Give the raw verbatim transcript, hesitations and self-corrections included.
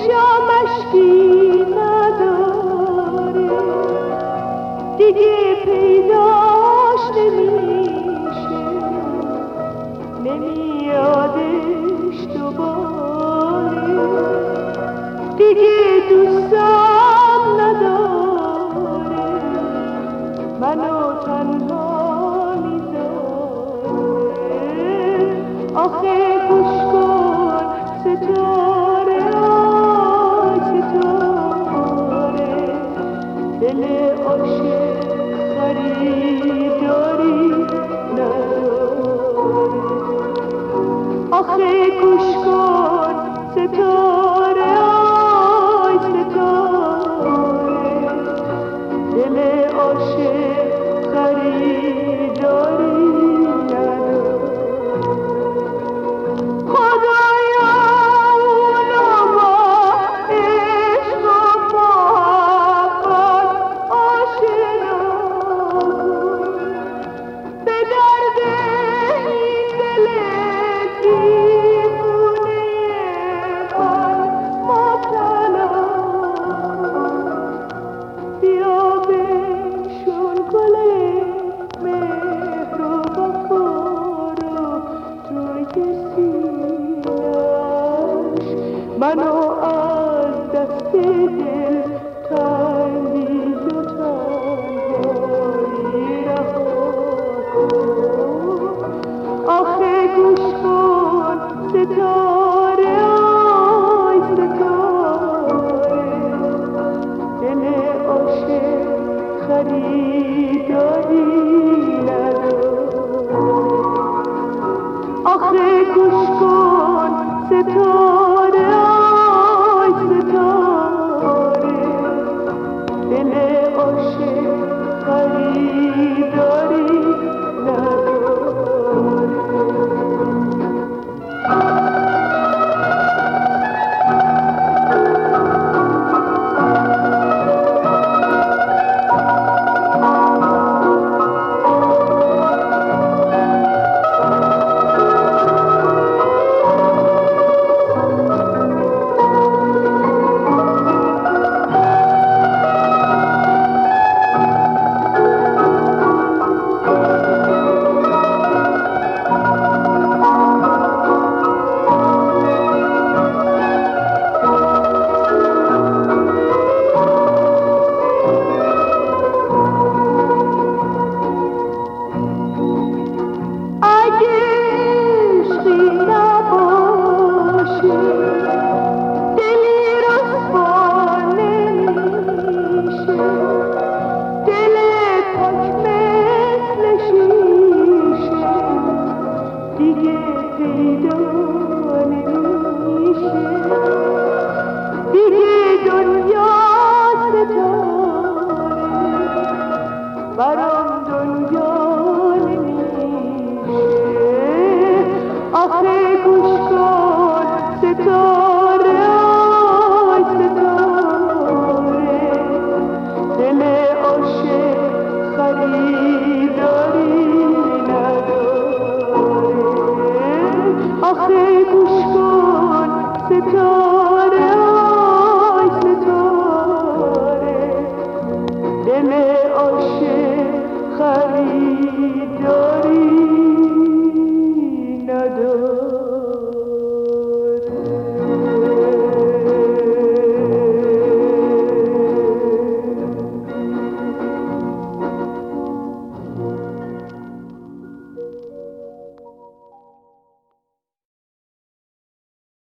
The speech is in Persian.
چشام اشکی نداره، دیگه پیداش نمیشه، نمیادش دوباره، دیگه دوستم نداره، منو تنها میذاره. آخه گوش کن ستاره، آی ستاره، دل عاشق خریداری نداره. آخه گوش کن ستاره، آی ستاره، دل عاشق خریداری نداره. خدایا اونو با عشق و محبت آشنا کن، به درد این دل دیوونه من مبتلا کن. بیا بنشون گل مهر و وفا رو توی سینه‌اش، منو از دست دل تنگی و تنهایی رها کن. آخه گوش کن ستاره، آی ستاره، دل عاشق خریداری نداره. آخه گوش کن ستاره، آی ستاره، دل عاشق خریداری نداره. برام دنیا نمیشه. آخه گوش کن ستاره، آی ستاره، دل عاشق خریداری نداره. آخه گوش کن ستاره، آی ستاره، دل عاشق خریداری